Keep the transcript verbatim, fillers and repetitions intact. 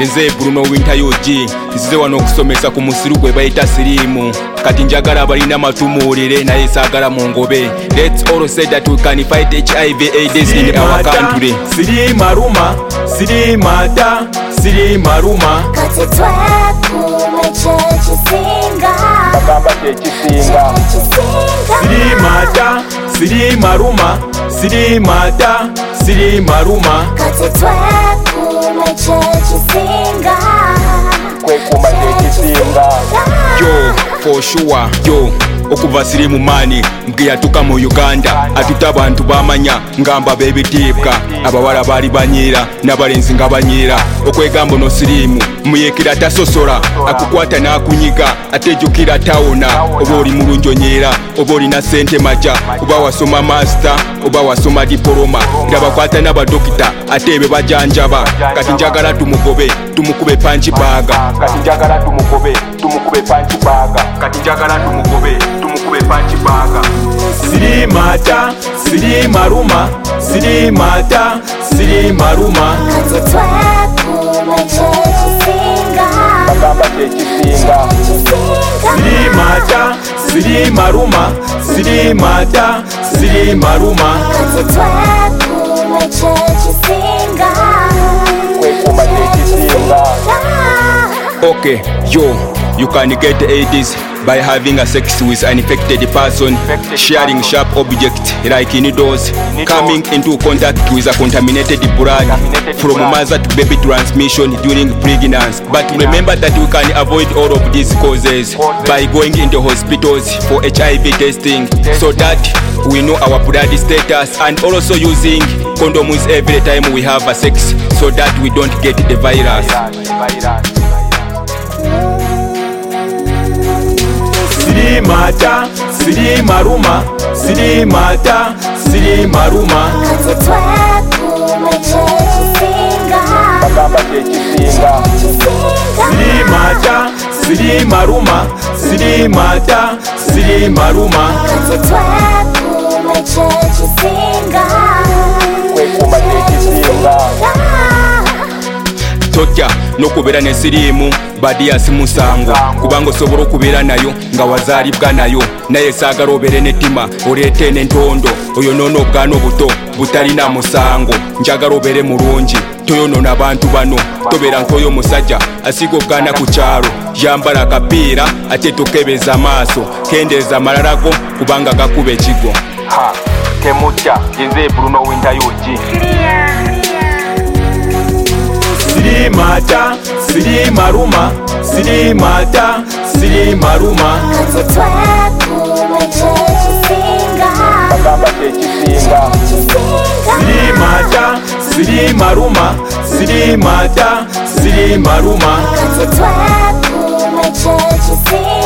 nze Bruno Winter U G nzize wano okusomesa ku musiru gwe bayita sirimu kati njagala abalina matumuulire naye saagala mu ngobe. Let's all say that we can fight H I V AIDS in our country. Sirimaruma, sirimata, sirimaruma kati twekume kyekisinga bagamba kyekisinga. Sirimata, sirimaruma, sirimata, sirimaruma kati twekume kyekisinga kwekuma kyekisinga. Yo for sure yo okuva sirimu mani mbwe yatuka mu Uganda atuta abantu bamanya ngamba bebitiibwa abawala bali banyiira n'abalenzi nga banyiira okwegamba no sirimu muyekera tasosola akukwata n'akunyiga atejjukira tawona oba oli mulunjonyera oba olina sente maja oba wasoma master oba wasoma diploma era bakwata n'abadokita ate be bajanjaba kati njagala tumugobe tumukube panchi baga Kati njagala tumugobe, tumukube panchi baga. kati njagala tumugobe tumukube panchi baga. Sirimata, sirimaruma, sirimata, sirimaruma kati twekume kyekisinga bagamba kyekisinga. Sirimata, sirimaruma, sirimata, sirimaruma kati twekume kyekisinga kwekuma kyekisinga. Okay, yo, you can get AIDS by having a sex with an infected person, sharing sharp objects like needles, coming into contact with a contaminated blood from mother to baby transmission during pregnancy. But remember that we can avoid all of these causes by going into hospitals for H I V testing so that we know our blood status, and also using condoms every time we have a sex so that we don't get the virus. Sirimata, sirimaruma, sirimata, sirimaruma kati twekume kyekisinga bagamba kyekisinga. Sirimata, sirimaruma, sirimata, sirimaruma kati twekume kyekisinga kwekuma kyekisinga. Totya n'okubeera ne siriimu badiyasi musango kubanga osobola okubeera nayo nga wazaalibwa nayo naye saagala obeere n'ettima oleete n'entondo oyonoona obugaana obuto butalina musango. Njagala obeere mulungi toyonoona bantu bano tobeera nk'oyo omusajja asiga obugaana ku kyalo yambala akapiira ate tokebeza maaso kendeeza amalala go kubanga gakuba ekigo. Ha, temutya nze Bruno Winter U G. Sirimata, sirimaruma, sirimata, sirimaruma kati twekume kyekisinga bagamba kyekisinga. Sirimata, sirimaruma, sirimata, sirimaruma kati twekume kyekisinga